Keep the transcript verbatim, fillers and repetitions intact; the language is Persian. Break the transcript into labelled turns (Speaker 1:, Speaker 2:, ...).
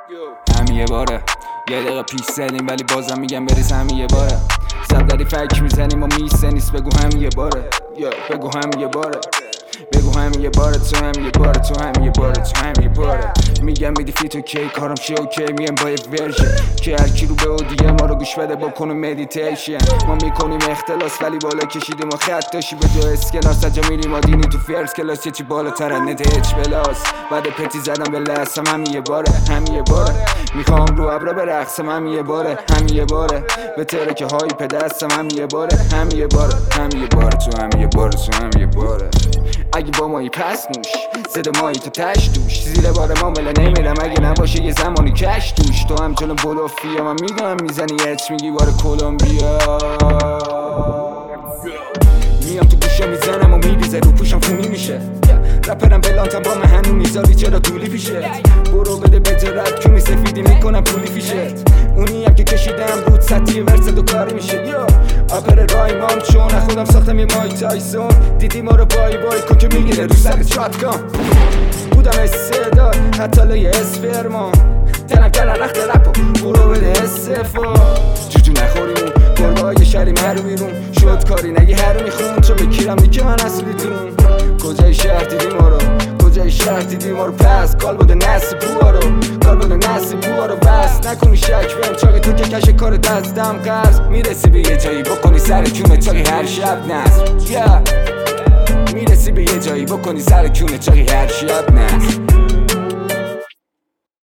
Speaker 1: همین یه باره یه دقیقه پیش زدیم ولی بازم میگم بریز همین یه باره زب داری فک میزنیم و میسه نیست بگو همین یه باره بگو همین یه باره بگو همین یه باره تو همین یه باره تو همین یه باره تو همین یه باره میگم میدی فیت اوکی کارم چی اوکی میگم با یه ورژن که هر کی رو به اودیه ما رو گوش بده بکنه مدیتیشن ما میکنیم اختلاس ولی بالا کشیدیم و خط داشی به جو اسکناس اجا میریم آدینی تو فرس کلاس یه چی بالاتر نت اچ بلاس بعد پتی زدم به لحظم همین یه باره همین یه باره میخوام رو ابرا برقصم همین یه باره همین یه باره به تره که های پدستم همین یه باره همین یه باره همین یه باره تو همین یه باره تو همین یه باره اگه با مایی پس نوش زده مایی تو تش دوش زیر بار ما مله نمیرم اگه نباشه یه زمانی کش دوش تو همچنان بلوفیه من میدونم میزنی اچ میگی بار کولومبیا میام تو گوشا میزنم و میریزه رو پوشم خونی میشه رپرم بلانتم با من هنو میذاری چرا طولی پیشه برو بده به جرد کمی سفیدی میکنم پولی پیشت اونی هم که کشیدم بود سطحی ورس دو کاری میشه یا آپر رایمام چون خودم ساختم یه مای تایسون دیدی ما رو بای بای کن که میگیره رو سرت شات کن بودم استعداد حتی لایه اسپرمان تنم کردن رخت رپو برو بده استفا جوجو نخوریم گربه های شهری مرو بیرون شد کاری نگی هر میخون چون بکیرم نیکه من اصلیتون کجای شهر دیدی ما رو کجای شهر دیدی ما رو پس کال بوده نسی بوها رو کال بوده نسی بوها رو بس نکنی شک بهم چاقی تو که کش کار دستم قرض میرسی به یه جایی بکنی سر کونه چاقی هر شب نصر yeah. میرسی به یه جایی بکنی سر کونه چاقی هر شب نصر